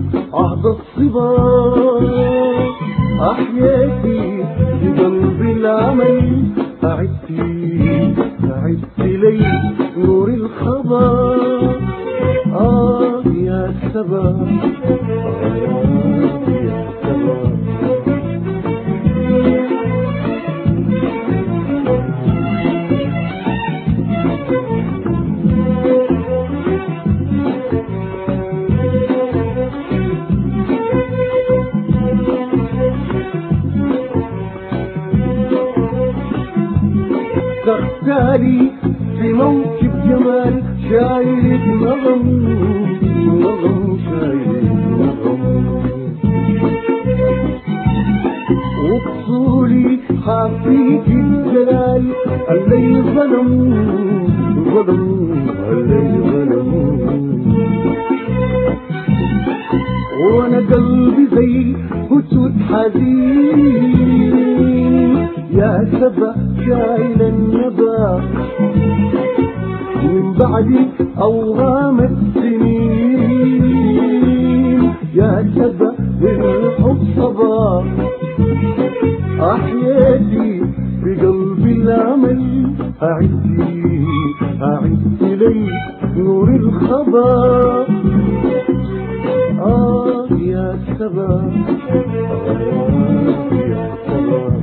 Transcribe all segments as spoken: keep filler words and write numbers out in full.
عهد الصبا أحياتي بقلبي العمل أعدتي أعدت لي نور الخبر آه يا سبا آه يا سبا تختاري في موكب جمال شايلك نغم نغم شايلك نغم وبصولي حافيك الجلال اللي ظلم ظلم اللي ظلم وانا قلبي زي هتوت حزين يا سبا شايل النبا من بعد أوهام السنين يا سبا الحب صبا أحياتي بقلبي الأمل أعدي أعد لي نور الخبر آه يا سبا آه يا سبا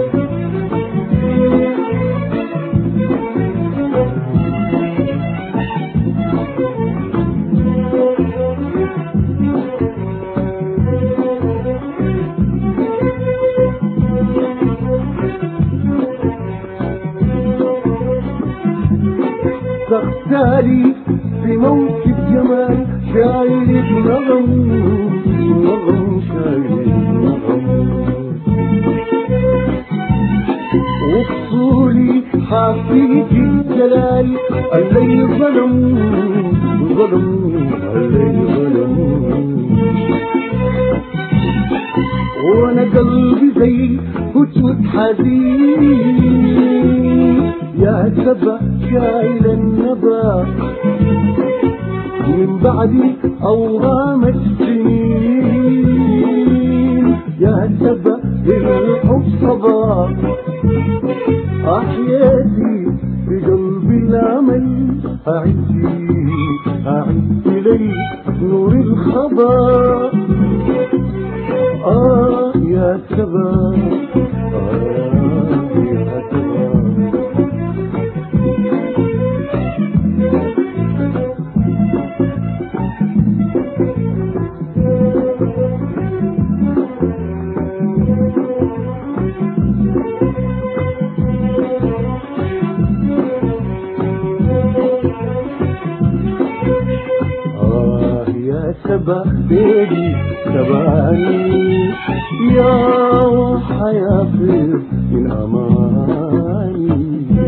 تختاري في موكب جمال شايلك نغم نغم شايلك نغم وبصولي حافيك الجلال اللي ظلم ظلم اللي ظلم وانا قلبي زي هتوت حزين يا سبا شايل النبا من بعد أوهام السنين يا سبا الحب صبا أحياتي بقلبي الأمل أعدي أعد لي نور الخبر آه يا سبا آه يا سبا سبا بيدي سباني يا حياتي من أماني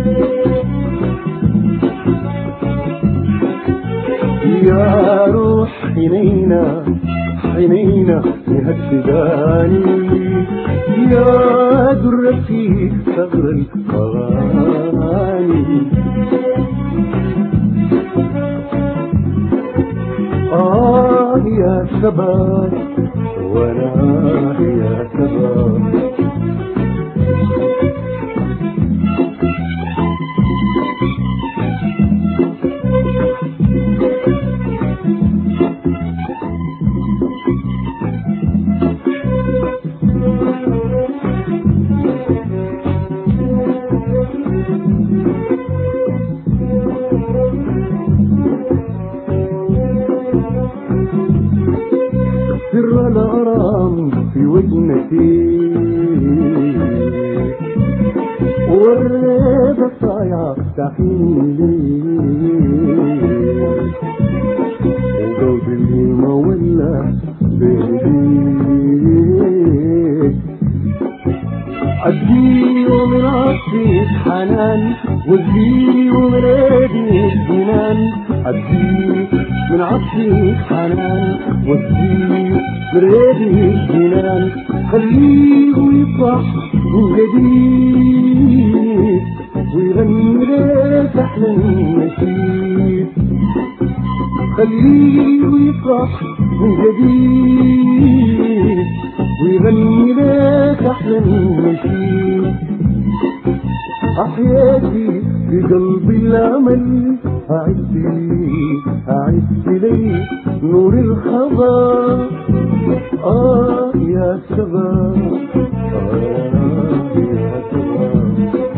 يا روح حنينة حنينة مهدداني يا درتي ثغر الأغاني آه يا سبا وانا يا سبا سر الغرام في وجنتي والريبة الصايعة تحيلي وقلبي مولع بيديك أديه من عطفك حنان واديه من ايديك جنان أديه من عطفك حنان واديه بريدي الجنان خليه يفرح من جديد ويغني لك أحلى النشيد خليه يفرح من جديد ويغني لك أحلى النشيد. أحياتي في قلبي الأمل أعدي أعدي لي نور الخضر. آه يا شباب آه يا شباب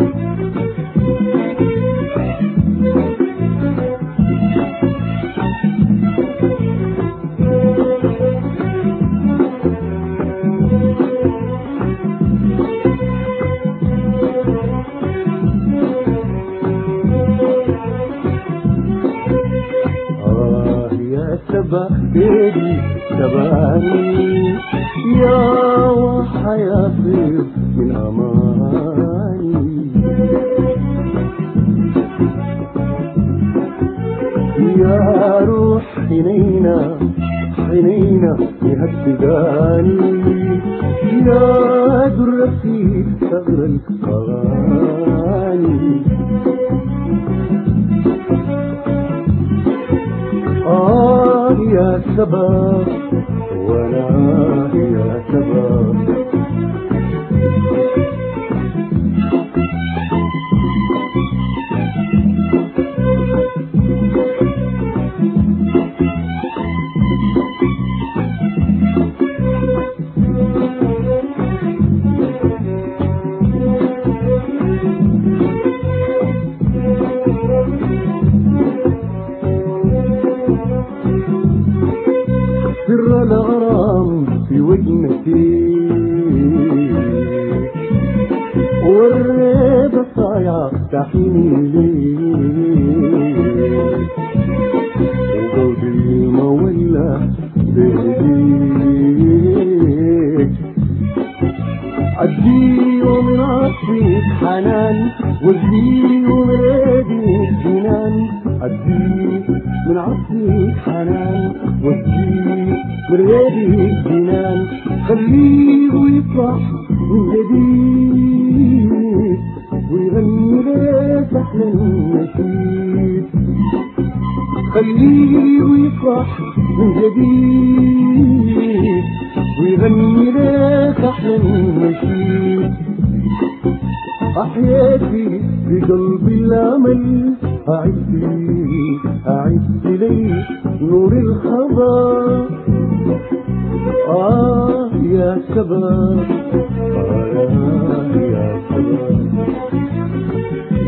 شبابي شبابي يا وحياتي من أماني. يا روح حنينة حنينة يهدداني يا درتي ثغر الأغاني. آه يا شباب وأنا يا شباب سر الغرام في وجنتي والريبة صايعة تحيني ليك وقلبي مولع بيديك. عدي ومن عطفك حنان وزي ومن ايديك جنان. عدي من عطفك حنان وزي من ايديك جنان. خليه يفرح من جديد ويغني لك احلى النشيد. خليه يفرح من جديد ويغني لك احلى النشيد. أحياتي في قلبي الأمل أعدي أعدي لي نور الخضر. آه يا شباب آه يا شباب